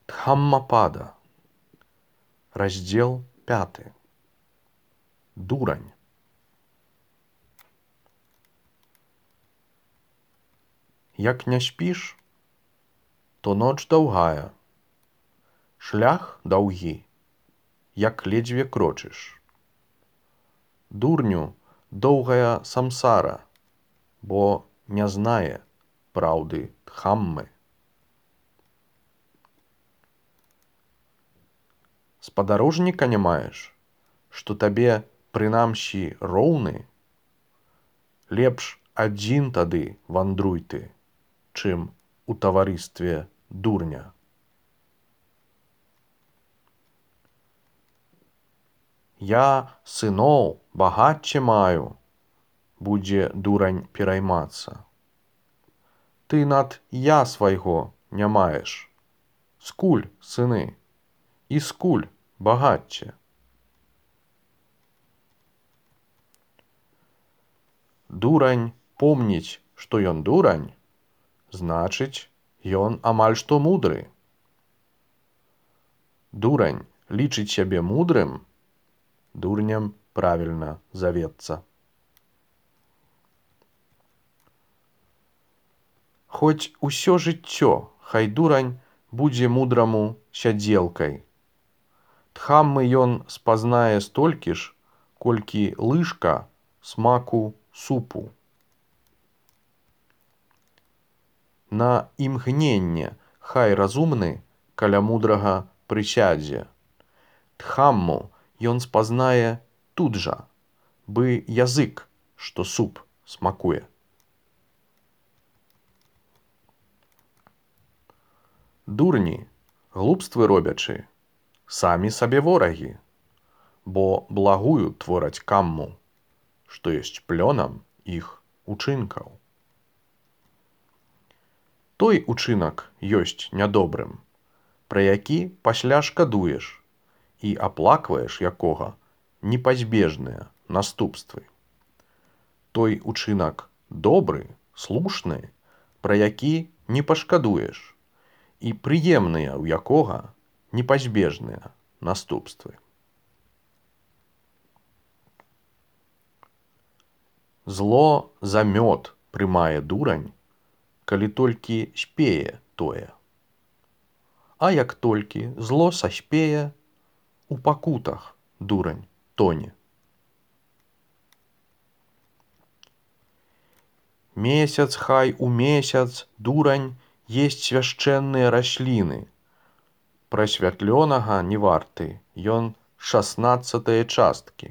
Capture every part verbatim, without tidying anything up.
Дхаммапада. Раздел пятый. Дурань. Як не спіш, то ноч даўгая, шлях даўгі, як ледзьве крочыш. Дурню доўгая самсара, бо не знае праўды Дхаммы. Спадарожніка не маеш, што табе, прынамсі, роўны? Лепш адзін тады вандруй ты, чым у таварыстве дурня. Я сыноў багацце маю, будзе дурань пераймацца. Ты над я свайго не маеш. Скуль, сыны, і скуль багацце? Дурань помніць, што ён дурань, значыць, ён амаль што мудры. Дурань лічыць сябе мудрым, дурням правільна завецца. Хоць усё жыццё хай дурань будзе мудраму сядзелкай. Дхаммы ён спазнае столькі ж, колькі лыжка смаку супу. На імгненне хай разумны каля мудрага прысядзе. Дхамму ён спазнае тут жа, бы язык, што суп смакуе. Дурні, глупствы робячы, самі сабе ворагі, бо благую твораць камму, што ёсць плёнам іх учынкаў. Той учынак ёсць нядобрым, пра які пасля шкадуеш і аплакваеш якога непазбежныя наступствы. Той учынак добры, слушны, пра які не пашкадуеш і прыемныя ў якога непазбежныя наступствы. Зло за мёд прымае дурань, калі толькі спее тое. А як толькі зло саспее, у пакутах дурань тоне. Месяц хай у месяц дурань есць свяшчэнныя расліны. Прасвятлёнага не варты ён шаснаццатае часткі.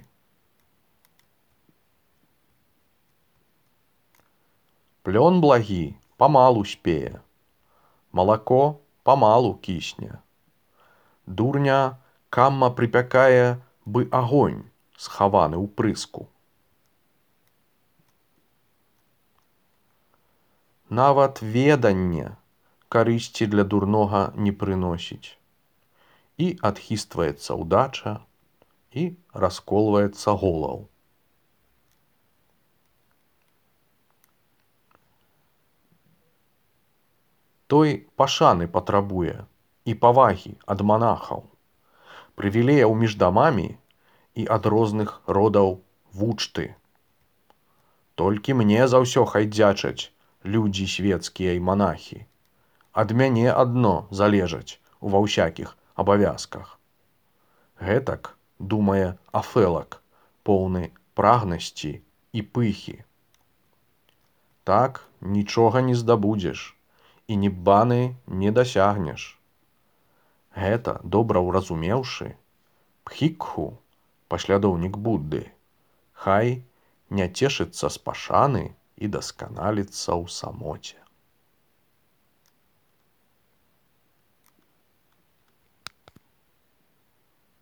Плён благі памалу спее, малако памалу кісне. Дурня камма прыпякае, бы агонь схаваны ў прыску. Нават веданне карысці для дурнога не прыносіць. І адхістваецца ўдача, і расколваецца голаў. Той пашаны патрабуе і павагі ад манахаў, прывілеяў між дамамі і ад розных родаў вучты. Толькі мне за ўсё хайдзячаць людзі свецкія і манахі. Ад мяне адно залежаць ува ўсякіх абавязках. Гэтак думае Афэлак, поўны прагнасці і пыхі. Так нічога не здабудзеш і ніббаны не дасягнеш. Гэта добра ўразумеўшы, Бхікху, паслядоўнік Будды, хай не цешыцца з пашаны і дасканаліцца ў самоце.